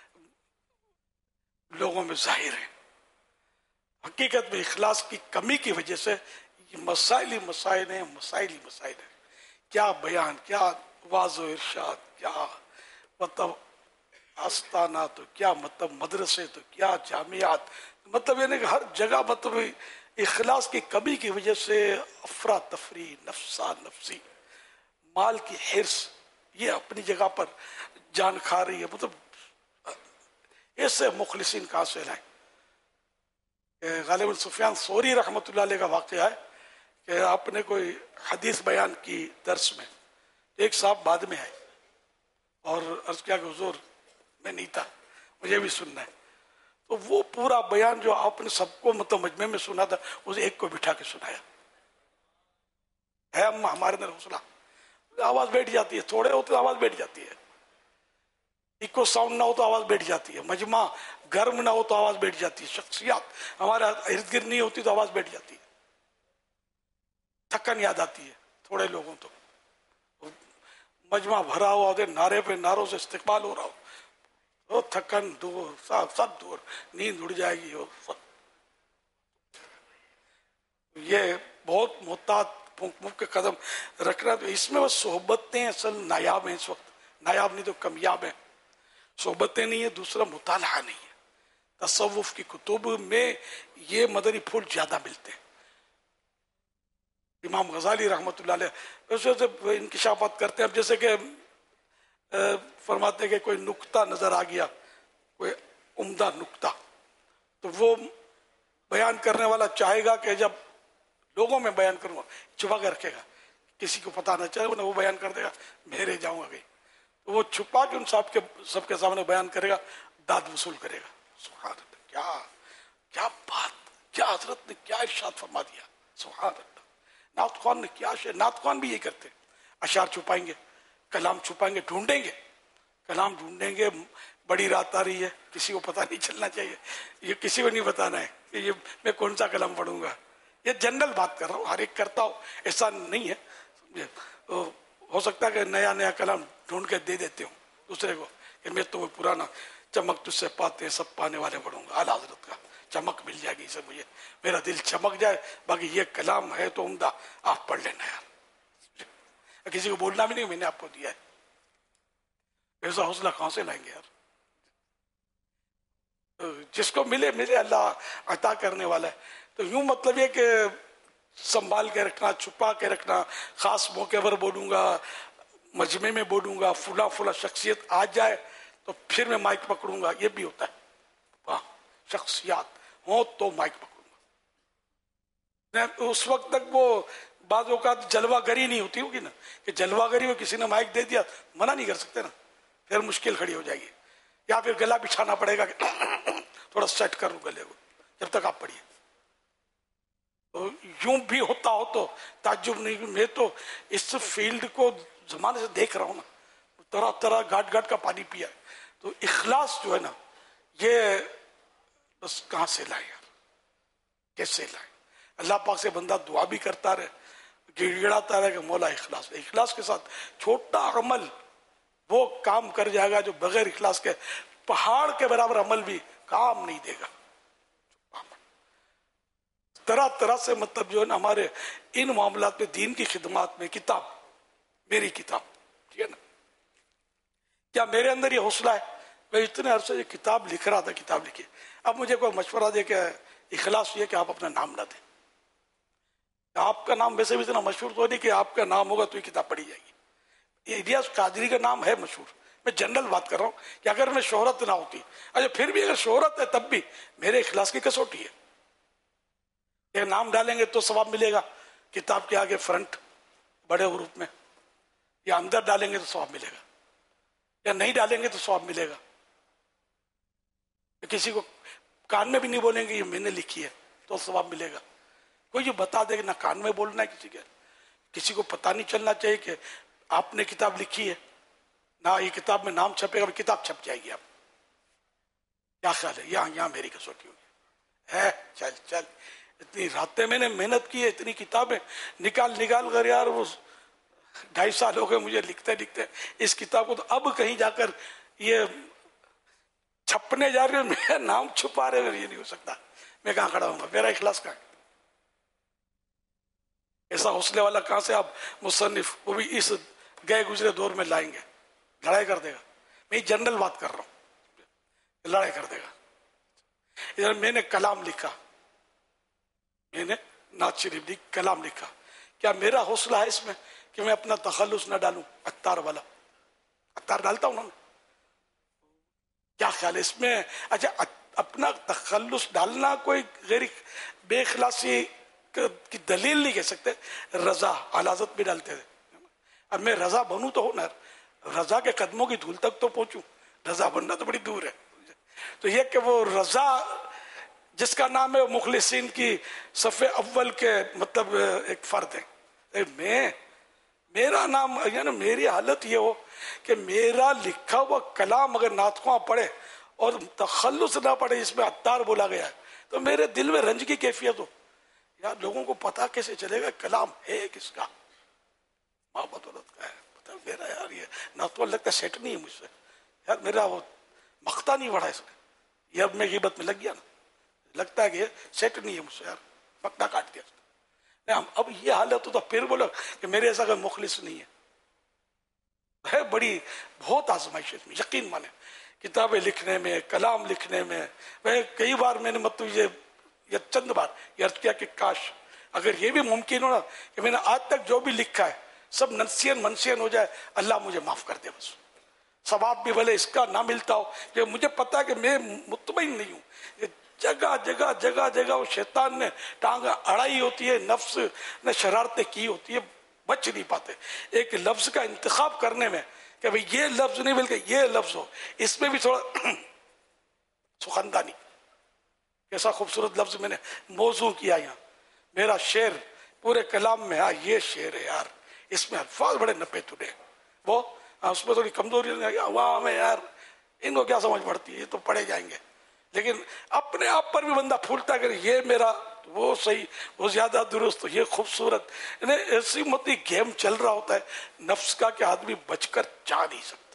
لوگوں میں ظاہر ہیں. حقیقت میں اخلاص کی کمی کی وجہ سے یہ مسائل ہی مسائل ہیں، مسائل ہی مسائل ہیں. کیا بیان، کیا واضح و ارشاد، کیا مطلب آستانہ، تو کیا مطلب مدرسے، تو کیا جامعات. مطلب یعنی کہ ہر جگہ مطلب اخلاص کی کمی کی وجہ سے افراتفری، نفسا نفسی، مال کی حرص، یہ اپنی جگہ پر جان کھا رہی ہے. مطلب ایسے مخلصین کہاں سے لائیں؟ غالب سفیان ثوری رحمۃ اللہ علیہ کا واقعہ ہے کہ آپ نے کوئی حدیث بیان کی درس میں، ایک صاحب بعد میں آئے اور عرض کیا کہ حضور میں نہیں تھا، مجھے بھی سننا ہے. تو وہ پورا بیان جو آپ نے سب کو مطلب مجمع میں سنا تھا، اسے ایک کو بٹھا کے سنایا. ہے اما ہمارے اندر حوصلہ، آواز بیٹھ جاتی ہے، تھوڑے ہوتے آواز بیٹھ جاتی ہے، ایکو ساؤنڈ نہ ہو تو آواز بیٹھ جاتی ہے، مجمع گرم نہ ہو تو آواز بیٹھ جاتی ہے، شخصیات ہمارے ارد گرد نہیں ہوتی تو آواز بیٹھ جاتی ہے، تھکن یاد آتی ہے تھوڑے لوگوں تو. مجمع بھرا ہوا ہوتے، نعرے پہ نعروں سے استقبال ہو رہا ہو، وہ تھکن دور، سب سب دور، نیند اڑ جائے گی. یہ بہت محتاط پھونک پھونک کے قدم رکھنا. تو اس میں وہ صحبتیں اصل نایاب ہیں، اس وقت نایاب نہیں تو کمیاب ہیں. صحبتیں نہیں ہے، دوسرا مطالعہ نہیں ہے. تصوف کی کتب میں یہ مدنی پھول زیادہ ملتے ہیں. امام غزالی رحمۃ اللہ علیہ اس سے انکشافات کرتے ہیں. اب جیسے کہ فرماتے ہیں کہ کوئی نقطہ نظر آ گیا، کوئی عمدہ نقطہ، تو وہ بیان کرنے والا چاہے گا کہ جب لوگوں میں بیان کروں گا چھپا کے رکھے گا، کسی کو پتہ نہ چلے، ورنہ وہ بیان کر دے گا میرے جاؤں گا گئی. تو وہ چھپا کے ان صاحب کے سب کے سامنے بیان کرے گا، داد وصول کرے گا. سبحان اللہ، کیا کیا بات، کیا حضرت نے کیا ارشاد فرما دیا. سبحان اللہ. نعت خوان نے کیا شعر، نعت خوان بھی یہ کرتے، اشعار چھپائیں گے، کلام چھپائیں گے، ڈھونڈیں گے، کلام ڈھونڈیں گے. بڑی رات آ رہی ہے، کسی کو پتہ نہیں چلنا چاہیے، یہ کسی کو نہیں بتانا ہے کہ یہ میں کون سا کلام پڑھوں گا. یہ جنرل بات کر رہا ہوں، ہر ایک کرتا ہو ایسا نہیں ہے. ہو سکتا ہے کہ نیا نیا کلام ڈھونڈ کے دے دیتے ہوں دوسرے کو کہ میں تو وہ پرانا چمک تجھ سے پاتے ہیں سب پانے والے پڑھوں گا. اعلیٰ حضرت کا چمک مل جائے گی اسے، مجھے میرا دل چمک جائے. باقی یہ کلام ہے تو عمدہ، آپ پڑھ لینا یار. کسی کو بولنا بھی نہیں، میں نے آپ کو دیا ہے. ایسا حوصلہ کہاں سے لائیں گے یار؟ جس کو ملے ملے، اللہ عطا کرنے والا ہے. تو یوں مطلب یہ کہ سنبھال کے رکھنا، چھپا کے رکھنا. خاص موقع پر بولوں گا، مجمع میں بولوں گا، فلاں فلاں شخصیت آ جائے تو پھر میں مائک پکڑوں گا، یہ بھی ہوتا ہے. واہ، شخصیات ہوں تو مائک پکڑوں گا. اس وقت تک وہ بعض اوقات جلوہ گری نہیں ہوتی ہوگی نا، کہ جلوہ گری میں کسی نے مائک دے دیا، منع نہیں کر سکتے نا، پھر مشکل کھڑی ہو جائے گی. یا پھر گلا بچھانا پڑے گا کہ تھوڑا سیٹ کر لوں گلے کو جب تک آپ پڑھیے. تو یوں بھی ہوتا ہو تو تعجب نہیں. میں تو اس فیلڈ کو زمانے سے دیکھ رہا ہوں نا، طرح طرح گھاٹ گھاٹ کا پانی پیا. تو اخلاص جو ہے نا، یہ بس کہاں سے لائے یار، کیسے لائے؟ اللہ پاک سے بندہ دعا بھی کرتا رہے، گڑ گڑاتا رہے کہ مولا اخلاص. اخلاص کے ساتھ چھوٹا عمل وہ کام کر جائے گا جو بغیر اخلاص کے پہاڑ کے برابر عمل بھی کام نہیں دے گا. طرح طرح سے مطلب جو ہے نا ہمارے ان معاملات میں، دین کی خدمات میں، کتاب، میری کتاب، ٹھیک ہے نا، کیا میرے اندر یہ حوصلہ ہے؟ میں اتنے عرصے سے کتاب لکھ رہا تھا، کتاب لکھی. اب مجھے کوئی مشورہ دے کہ اخلاص یہ کہ آپ اپنا نام نہ دیں. آپ کا نام ویسے بھی اتنا مشہور تو نہیں کہ آپ کا نام ہوگا تو یہ کتاب پڑھی جائے گی. یہ الیاس قادری کا نام ہے مشہور. میں جنرل بات کر رہا ہوں کہ اگر میں شہرت نہ ہوتی، اچھا پھر بھی اگر شہرت ہے تب بھی میرے اخلاص کی کسوٹی ہے. یہ نام ڈالیں گے تو ثواب ملے گا کتاب کے آگے فرنٹ بڑے حروف میں، یا اندر ڈالیں گے تو ثواب ملے گا، یا نہیں ڈالیں گے تو ثواب ملے گا. کسی کو کان میں بھی نہیں بولیں گے یہ میں نے لکھی ہے تو ثواب ملے گا. کوئی جو بتا دے کہ نہ کان میں بولنا ہے کسی کے، کسی کو پتہ نہیں چلنا چاہیے کہ آپ نے کتاب لکھی ہے، نہ یہ کتاب میں نام چھپے گا، کتاب چھپ جائے گی. آپ کیا خیال ہے؟ یہاں یہاں میری کسوٹی ہوگی ہے. چل چل اتنی راتیں میں نے محنت کی ہے، اتنی کتابیں نکال نکال کر یار، وہ ڈھائی سال ہو گئے مجھے لکھتے لکھتے اس کتاب کو. تو اب کہیں جا کر یہ چھپنے جا رہے میرا نام چھپا رہے، یہ نہیں ہو سکتا. میں کہاں کھڑا ہوں گا؟ میرا اخلاص کہاں ہے؟ ایسا حوصلے والا کہاں سے آپ مصنف وہ بھی اس گئے گزرے دور میں لائیں گے؟ لڑائی کر دے گا. میں جنرل بات کر رہا ہوں، لڑائی کر دے گا. ادھر میں نے کلام لکھا، میں نے نعت شریف لکھ کلام لکھا. کیا میرا حوصلہ ہے اس میں کہ میں اپنا تخلص نہ ڈالوں عطار والا؟ عطار ڈالتا ہوں نا. کیا خیال ہے اس میں؟ اچھا اپنا تخلص ڈالنا کوئی غیر بے اخلاصی کی دلیل نہیں کہہ سکتے. رضا اعلی حضرت بھی ڈالتے تھے. اب میں رضا بنوں تو ہو نا، رضا کے قدموں کی دھول تک تو پہنچوں. رضا بننا تو بڑی دور ہے. تو یہ کہ وہ رضا جس کا نام ہے مخلصین کی صف اول کے مطلب ایک فرد ہے. میں میرا نام یعنی میری حالت یہ ہو کہ میرا لکھا ہوا کلام اگر ناطقواں پڑھے اور تخلص نہ پڑھے جس میں عطار بولا گیا ہے تو میرے دل میں رنج کی کیفیت ہو. یار لوگوں کو پتا کیسے چلے گا کلام ہے کس کا؟ محبت عورت کا ہے. پتا میرا یار یہ ناطقواں لگتا سیٹ نہیں ہے مجھ سے. یار میرا وہ مقتا نہیں بڑھا اس میں. یہ اب میں غیبت میں لگ گیا نا، لگتا ہے کہ سیٹ نہیں ہے مجھ سے. یار مقتا کاٹ دیا. اب یہ حالت ہوتا پھر بولو کہ میرے ایسا کوئی مخلص نہیں ہے. ہے بڑی بہت آزمائش میں، یقین مانے کتابیں لکھنے میں، کلام لکھنے میں. میں کئی بار میں نے مطلب یہ یا چند بار یہ عرض کیا کہ کاش اگر یہ بھی ممکن ہو نا کہ میں نے آج تک جو بھی لکھا ہے سب نسین منسین ہو جائے، اللہ مجھے معاف کر دے. بس ثواب بھی بھلے اس کا نہ ملتا ہو کہ مجھے پتا کہ میں مطمئن نہیں ہوں. جگہ جگہ جگہ جگہ وہ شیطان نے ٹانگ اڑائی ہوتی ہے، نفس نے شرارتیں کی ہوتی ہے، بچ نہیں پاتے. ایک لفظ کا انتخاب کرنے میں کہ بھئی یہ لفظ نہیں بلکہ یہ لفظ ہو، اس میں بھی تھوڑا سخندانی. کیسا خوبصورت لفظ میں نے موضوع کیا یہاں. میرا شعر پورے کلام میں ہاں یہ شعر ہے یار، اس میں الفاظ بڑے نپے تلے. وہ اس میں تھوڑی کمزوری عوام ہے یار، ان کو کیا سمجھ پڑتی ہے، یہ تو پڑھے جائیں گے. لیکن اپنے آپ پر بھی بندہ پھولتا ہے کہ یہ میرا وہ صحیح، وہ زیادہ درست، یہ خوبصورت. ایسی متی گیم چل رہا ہوتا ہے نفس کا کہ آدمی بچ کر جا نہیں سکتا.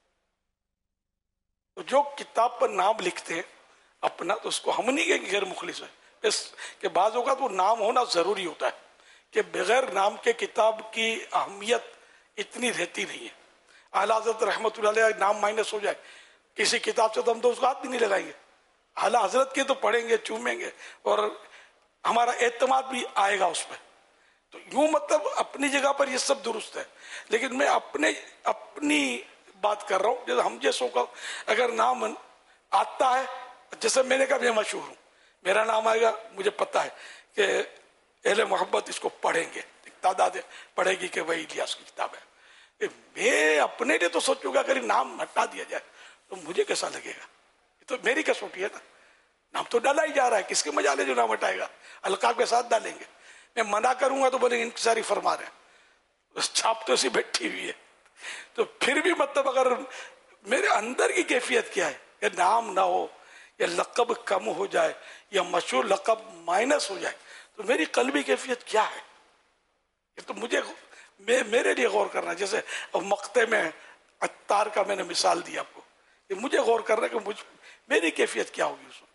تو جو کتاب پر نام لکھتے ہیں اپنا، تو اس کو ہم نہیں کہیں گے غیر مخلص ہے. اس کہ بعض اوقات وہ نام ہونا ضروری ہوتا ہے کہ بغیر نام کے کتاب کی اہمیت اتنی رہتی نہیں ہے. اعلیٰ حضرت رحمۃ اللہ علیہ نام مائنس ہو جائے کسی کتاب سے تو ہم تو اس کو ہاتھ بھی نہیں لگائیں گے. اعلیٰ حضرت کے تو پڑھیں گے، چومیں گے اور ہمارا اعتماد بھی آئے گا اس پہ. تو یوں مطلب اپنی جگہ پر یہ سب درست ہے. لیکن میں اپنے اپنی بات کر رہا ہوں. جیسے ہم جیسوں کا اگر نام آتا ہے، جیسے میں نے کہا میں مشہور ہوں، میرا نام آئے گا، مجھے پتا ہے کہ اہل محبت اس کو پڑھیں گے، تعداد پڑھے گی کہ وہی الیاس کی کتاب ہے. میں اپنے لیے تو سوچوں گا اگر نام ہٹا دیا جائے تو مجھے کیسا لگے گا. یہ تو میری کسوٹی ہے نا. نام تو ڈالا ہی جا رہا ہے، کس کے مجالے جو نام ہٹائے گا. القاب کے ساتھ ڈالیں گے. میں منع کروں گا تو بولیں گے انکساری فرما رہے ہیں، چھاپ تو ایسی بیٹھی ہوئی ہے. تو پھر بھی مطلب اگر میرے اندر کی کیفیت کیا ہے کہ نام نہ ہو یا لقب کم ہو جائے یا مشہور لقب مائنس ہو جائے تو میری قلبی کیفیت کیا ہے. یہ تو مجھے میرے لیے غور کرنا. جیسے مقطع میں عطار کا میں نے مثال دی آپ کو، یہ مجھے غور کرنا کہ مجھ میری کیفیت کیا ہوگی اس وقت.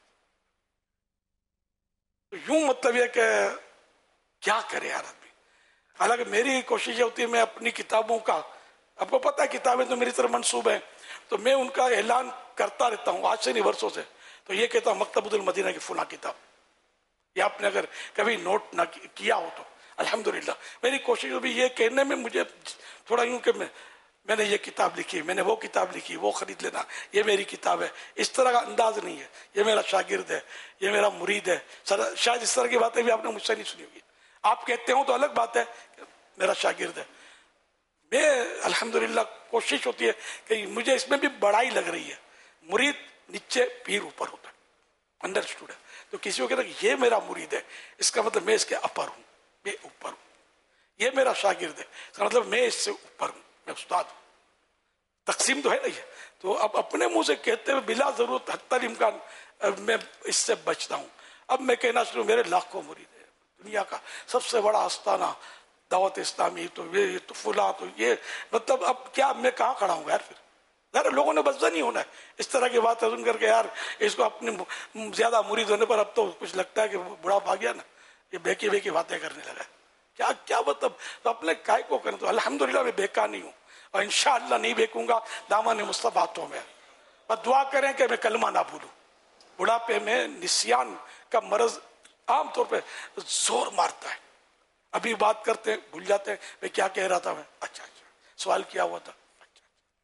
تو یوں مطلب یہ کہ کیا کرے یار آدمی. حالانکہ میری کوشش یہ ہوتی ہے میں اپنی کتابوں کا، آپ کو پتا ہے کتابیں تو میری طرف منسوب ہیں، تو میں ان کا اعلان کرتا رہتا ہوں آج سے نہیں برسوں سے. تو یہ کہتا ہوں مکتبۃ المدینہ کی فلاں کتاب، یہ آپ نے اگر کبھی نوٹ نہ کیا ہو تو الحمدللہ. میری کوشش بھی یہ کہنے میں مجھے تھوڑا یوں کہ میں میں نے یہ کتاب لکھی، میں نے وہ کتاب لکھی، وہ خرید لینا، یہ میری کتاب ہے. اس طرح کا انداز نہیں ہے. یہ میرا شاگرد ہے، یہ میرا مرید ہے. شاید اس طرح کی باتیں بھی آپ نے مجھ سے نہیں سنی ہوگی. آپ کہتے ہوں تو الگ بات ہے، میرا شاگرد ہے. میں الحمدللہ کوشش ہوتی ہے کہ مجھے اس میں بھی بڑائی لگ رہی ہے. مرید نیچے، پیر اوپر ہوتا ہے، انڈرسٹوڈ ہے. تو کسی کو کہتا ہے کہ یہ میرا مرید ہے، اس کا مطلب میں اس کے اپر ہوں، میں اوپر ہوں. یہ میرا شاگرد ہے، اس کا مطلب میں اس سے اوپر ہوں، میں استاد ہوں. تقسیم تو ہے نا یہ. تو اب اپنے منہ سے کہتے ہوئے بلا ضرورت حتی الامکان میں اس سے بچتا ہوں. اب میں کہنا شروع، میرے لاکھوں مرید ہیں، دنیا کا سب سے بڑا آستانہ دعوت اسلامی، تو یہ تو فلاں، تو یہ مطلب اب کیا میں کہاں کھڑا ہوں یار. پھر یار لوگوں نے بزدہ نہیں ہونا ہے اس طرح کی بات سن کر کے. یار اس کو اپنے زیادہ مرید ہونے پر اب تو کچھ لگتا ہے کہ بڑا بھاگ گیا نا، یہ بیکی بیکی باتیں کرنے لگا. کیا کیا مطلب. تو اپنے کائے کو کرنا. تو الحمدللہ میں بیکا نہیں ہوں اور انشاءاللہ نہیں بیکوں گا. دامن مصطفیٰ ہاتھوں میں. اور دعا کریں کہ میں کلمہ نہ بھولوں. بڑھاپے میں نسیان کا مرض عام طور پہ زور مارتا ہے. ابھی بات کرتے ہیں بھول جاتے ہیں میں کیا کہہ رہا تھا. میں اچھا اچھا سوال کیا ہوا تھا. اچھا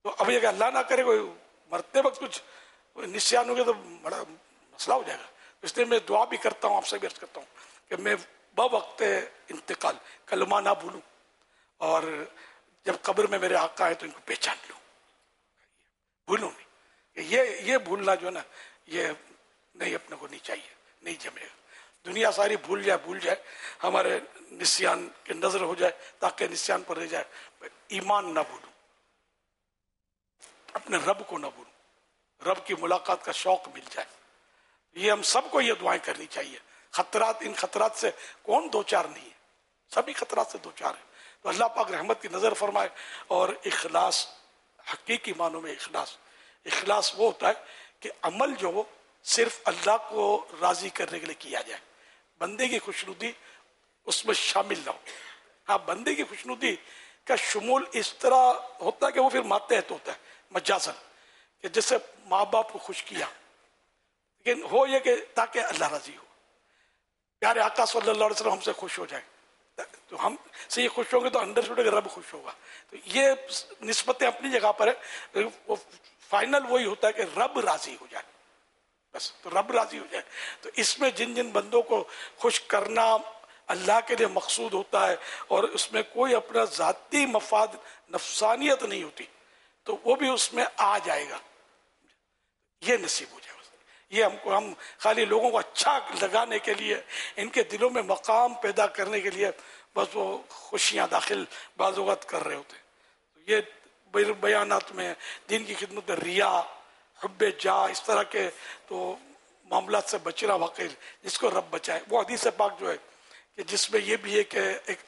تو اب یہ کہ اللہ نہ کرے کوئی مرتے وقت کچھ نسیان ہو گیا تو بڑا مسئلہ ہو جائے گا. اس لیے میں دعا بھی کرتا ہوں، آپ سے بھی عرض کرتا ہوں کہ میں بوقت انتقال کلمہ نہ بھولوں، اور جب قبر میں میرے آقا ہے تو ان کو پہچان لوں، بھولوں نہیں. یہ یہ بھولنا جو ہے نا، یہ نہیں، اپنے کو نہیں چاہیے، نہیں جمے گا. دنیا ساری بھول جائے بھول جائے ہمارے نسیان کے نظر ہو جائے تاکہ نسیان پر رہ جائے. ایمان نہ بھولوں، اپنے رب کو نہ بھولوں، رب کی ملاقات کا شوق مل جائے. یہ ہم سب کو یہ دعائیں کرنی چاہیے. خطرات، ان خطرات سے کون دو چار نہیں ہے، سبھی خطرات سے دو چار ہیں. تو اللہ پاک رحمت کی نظر فرمائے. اور اخلاص، حقیقی معنوں میں اخلاص، اخلاص وہ ہوتا ہے کہ عمل جو وہ صرف اللہ کو راضی کرنے کے لیے کیا جائے، بندے کی خوشنودی اس میں شامل نہ ہو. ہاں، بندے کی خوشنودی کا شمول اس طرح ہوتا ہے کہ وہ پھر ماتحت ہوتا ہے مجازن، کہ جیسے ماں باپ کو خوش کیا، لیکن ہو یہ کہ تاکہ اللہ راضی ہو. پیارے آقا صلی اللہ علیہ وسلم ہم سے خوش ہو جائے تو ہم سے یہ خوش ہوں گے تو اندر سے کہ رب خوش ہوگا. تو یہ نسبتیں اپنی جگہ پر ہے، وہ فائنل وہی ہوتا ہے کہ رب راضی ہو جائے بس. تو رب راضی ہو جائے. تو اس میں جن جن بندوں کو خوش کرنا اللہ کے لیے مقصود ہوتا ہے اور اس میں کوئی اپنا ذاتی مفاد، نفسانیت نہیں ہوتی، تو وہ بھی اس میں آ جائے گا. یہ نصیب ہو جائے گا. یہ ہم کو، ہم خالی لوگوں کو اچھا لگانے کے لیے، ان کے دلوں میں مقام پیدا کرنے کے لیے بس وہ خوشیاں داخل بعض اوقات کر رہے ہوتے ہیں. یہ بیانات میں دین کی خدمت میں ریا، حب جا، اس طرح کے تو معاملات سے بچنا واقعی جس کو رب بچائے. وہ حدیث پاک جو ہے کہ جس میں یہ بھی ہے کہ ایک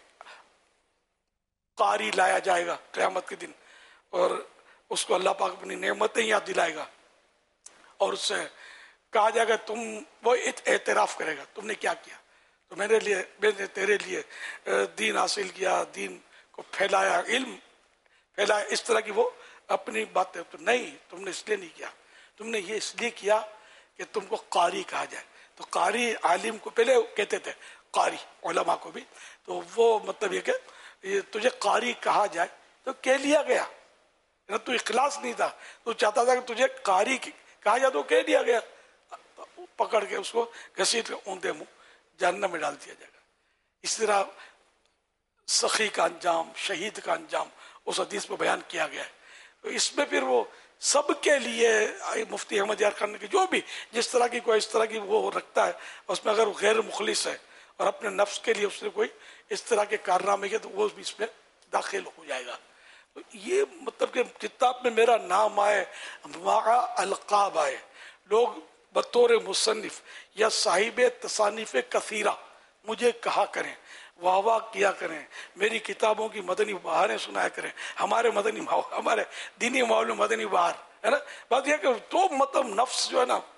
قاری لایا جائے گا قیامت کے دن، اور اس کو اللہ پاک اپنی نعمتیں یاد دلائے گا، اور اس سے کہا جائے گا تم، وہ اعتراف کرے گا تم نے کیا کیا. تو میرے لیے، میں نے تیرے لیے دین حاصل کیا، دین کو پھیلایا، علم پھیلایا، اس طرح کی وہ اپنی باتیں. تو نہیں، تم نے اس لیے نہیں کیا، تم نے یہ اس لیے کیا کہ تم کو قاری کہا جائے. تو قاری عالم کو پہلے کہتے تھے، قاری علماء کو بھی. تو وہ مطلب یہ کہ تجھے قاری کہا جائے تو کہہ لیا گیا. تو اخلاص نہیں تھا، تو چاہتا تھا کہ تجھے قاری کہا جائے تو کہہ دیا گیا، پکڑ کے اس کو گھسیٹ کے اوندے منہ جہنم میں ڈال دیا جائے گا. اس طرح سخی کا انجام، شہید کا انجام اس حدیث میں بیان کیا گیا ہے. تو اس میں پھر وہ سب کے لیے مفتی احمد یار خان کی جو بھی جس طرح کی کوئی اس طرح کی وہ رکھتا ہے، اس میں اگر وہ غیر مخلص ہے اور اپنے نفس کے لیے اس نے کوئی اس طرح کے کارنامے کیے تو وہ بھی اس میں داخل ہو جائے گا. تو یہ مطلب کہ کتاب میں میرا نام آئے، مع القاب آئے، لوگ بطور مصنف یا صاحب تصانیف کثیرہ مجھے کہا کریں، واہ واہ کیا کریں، میری کتابوں کی مدنی بہاریں سنایا کریں. ہمارے مدنی ہمارے دینی ماحول میں مدنی بہار ہے نا. بات یہ کہ تو مطلب نفس جو ہے نا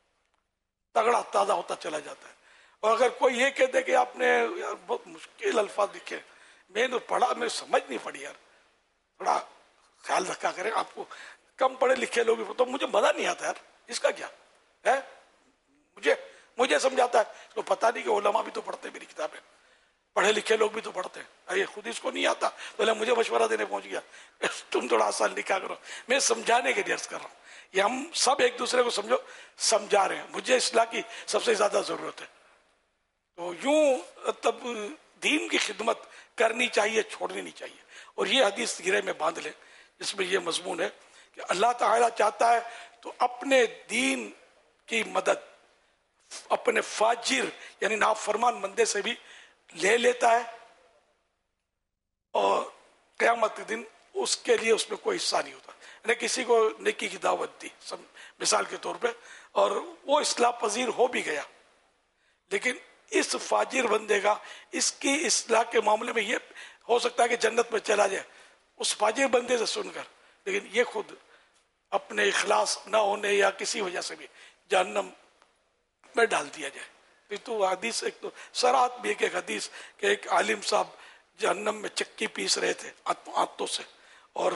تگڑا تازہ ہوتا چلا جاتا ہے. اور اگر کوئی یہ کہتے کہ آپ نے یار بہت مشکل الفاظ لکھے، میں نے پڑھا، میں سمجھ نہیں پڑی یار، تھوڑا خیال رکھا کریں. آپ کو کم پڑھے لکھے لوگ تو مجھے مزہ نہیں آتا یار، اس کا کیا ہے، مجھے مجھے سمجھاتا ہے. اس کو پتہ نہیں کہ علماء بھی تو پڑھتے ہیں میری کتابیں، پڑھے لکھے لوگ بھی تو پڑھتے ہیں. یہ خود اس کو نہیں آتا تو مجھے مشورہ دینے پہنچ گیا تم تھوڑا آسان لکھا کرو. میں سمجھانے کے لیے عرض کر رہا ہوں، یہ ہم سب ایک دوسرے کو سمجھو سمجھا رہے ہیں. مجھے اصلاح کی سب سے زیادہ ضرورت ہے. تو یوں تب دین کی خدمت کرنی چاہیے، چھوڑنی نہیں چاہیے. اور یہ حدیث گرے میں باندھ لیں جس میں یہ مضمون ہے کہ اللہ تعالیٰ چاہتا ہے تو اپنے دین کی مدد اپنے فاجر یعنی نافرمان بندے سے بھی لے لیتا ہے، اور قیامت کے دن اس کے لیے اس میں کوئی حصہ نہیں ہوتا. یعنی کسی کو نیکی کی دعوت دی مثال کے طور پہ اور وہ اصلاح پذیر ہو بھی گیا، لیکن اس فاجر بندے کا اس کی اصلاح کے معاملے میں یہ ہو سکتا ہے کہ جنت میں چلا جائے اس فاجر بندے سے سن کر، لیکن یہ خود اپنے اخلاص نہ ہونے یا کسی وجہ سے بھی جہنم میں ڈال دیا جائے. تو حدیث ایک تو سرات بھی ایک حدیث کہ ایک عالم صاحب جہنم میں چکی پیس رہے تھے آنتوں سے، اور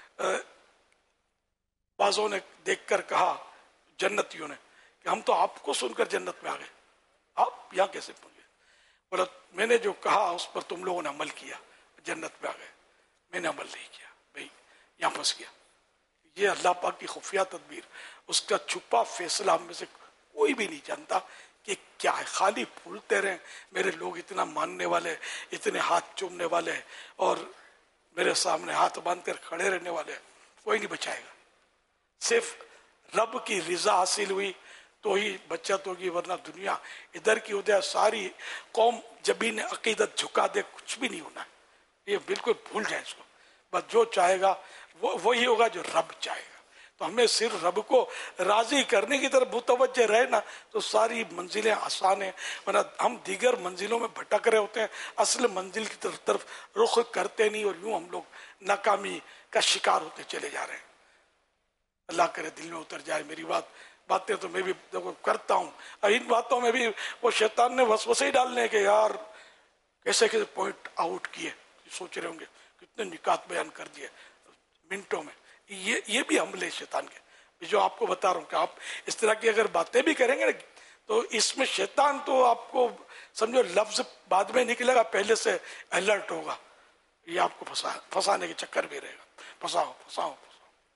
بعضوں نے دیکھ کر کہا جنتیوں نے کہ ہم تو آپ کو سن کر جنت میں آ گئے، آپ یہاں کیسے پہنچے؟ بولا میں نے جو کہا اس پر تم لوگوں نے عمل کیا، جنت میں آ گئے. میں نے عمل نہیں کیا، بھائی یہاں پھنس گیا. یہ اللہ پاک کی خفیہ تدبیر، اس کا چھپا فیصلہ ہم میں سے کوئی بھی نہیں جانتا کہ کیا ہے. خالی بھولتے رہیں میرے لوگ اتنا ماننے والے، اتنے ہاتھ چومنے والے اور میرے سامنے ہاتھ باندھ کر کھڑے رہنے والے، کوئی نہیں بچائے گا. صرف رب کی رضا حاصل ہوئی تو ہی بچت ہوگی، ورنہ دنیا ادھر کی ادھر ساری قوم جبین عقیدت جھکا دے کچھ بھی نہیں ہونا. یہ بالکل بھول جائیں اس کو. بس جو چاہے گا وہ وہی ہوگا جو رب چاہے گا. تو ہمیں صرف رب کو راضی کرنے کی طرف متوجہ رہے نا تو ساری منزلیں آسان ہیں، ورنہ ہم دیگر منزلوں میں بھٹک رہے ہوتے ہیں، اصل منزل کی طرف طرف رخ کرتے نہیں، اور یوں ہم لوگ ناکامی کا شکار ہوتے چلے جا رہے ہیں. اللہ کرے دل میں اتر جائے میری بات. باتیں تو میں بھی کرتا ہوں، اور ان باتوں میں بھی وہ شیطان نے وسوسے ہی ڈالنے کہ یار کیسے کیسے پوائنٹ آؤٹ کیے، سوچ رہے ہوں گے کتنے نکات بیان کر دیے منٹوں میں. یہ یہ بھی حملے شیطان کے جو آپ کو بتا رہا ہوں کہ آپ اس طرح کی اگر باتیں بھی کریں گے نا تو اس میں شیطان تو آپ کو سمجھو لفظ بعد میں نکلے گا، پہلے سے الرٹ ہوگا. یہ آپ کو پھنسا پھنسانے کے چکر بھی رہے گا. پھنساؤ پھنساؤ پھنساؤ.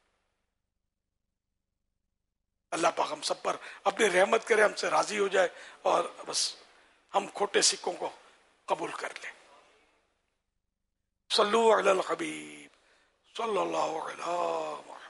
اللہ پاک ہم سب پر اپنی رحمت کرے، ہم سے راضی ہو جائے اور بس ہم کھوٹے سکوں کو قبول کر لیں. صلو علی الحبیب صلی اللہ علیہ وسلم.